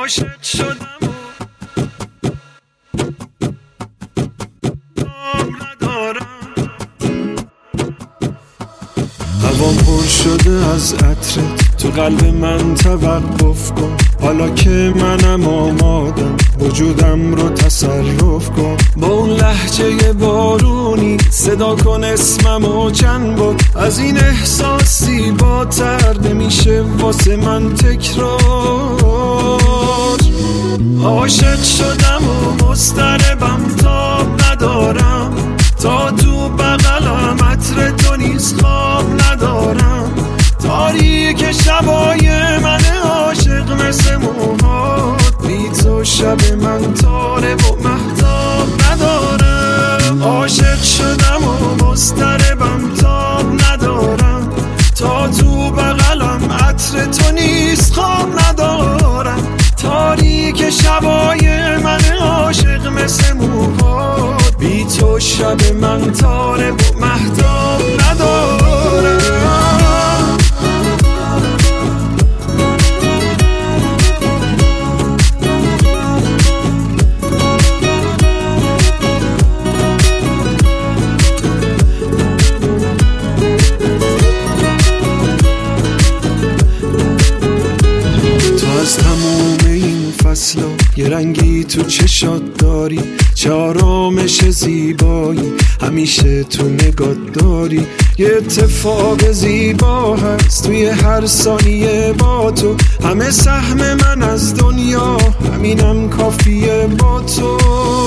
عاشق شدم هوام پر شده از عطرت، تو قلب من توقف کن. حالا که منم آمادم، وجودم رو تصرف کن. با اون لهجه بارونی صدا کن اسمم و چند بار. از این احساسی بالاتر نمیشه واسه من تکرار. عاشق شدم و مضطربم، تاب ندارم تا تو بغلم عطر تو نیز خواب ندارم. تاریک شبای من عاشق مثل موهات، بی تو شب من تاره و مهتاب ندارم. عاشق شدم و مضطربم، تاب ندارم تا تو بغلم عطر تو نیز خواب ندارم. تاریک شبای من عاشق مثل موهات، بی تو شب من تاره و مهتاب ندارم. تو از تموم این فصلا یه رنگی تو چشات داری، چه آرامش زیبایی همیشه تو نگات داری. یه اتفاق زیبا هست توی هر ثانیه با تو، همه سهم من از دنیا همینم کافیه با تو.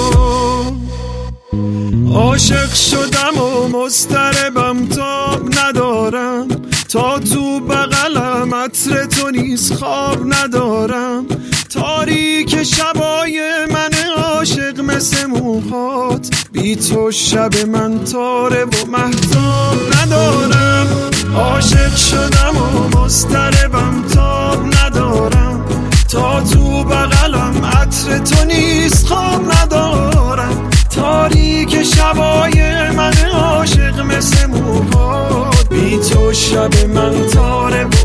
عاشق شدم و مضطربم، تاب ندارم تا تو بغلم عطر تو نیز خواب ندارم. تاریک شبای من عاشق مثل موهات، بی تو شب من تاره و مهتاب ندارم. عاشق شدم و مضطربم، تاب ندارم تا تو بغلم عطر تو نیز خواب ندارم. تاریک شبای من عاشق مثل موهات، بی تو شب من تاره و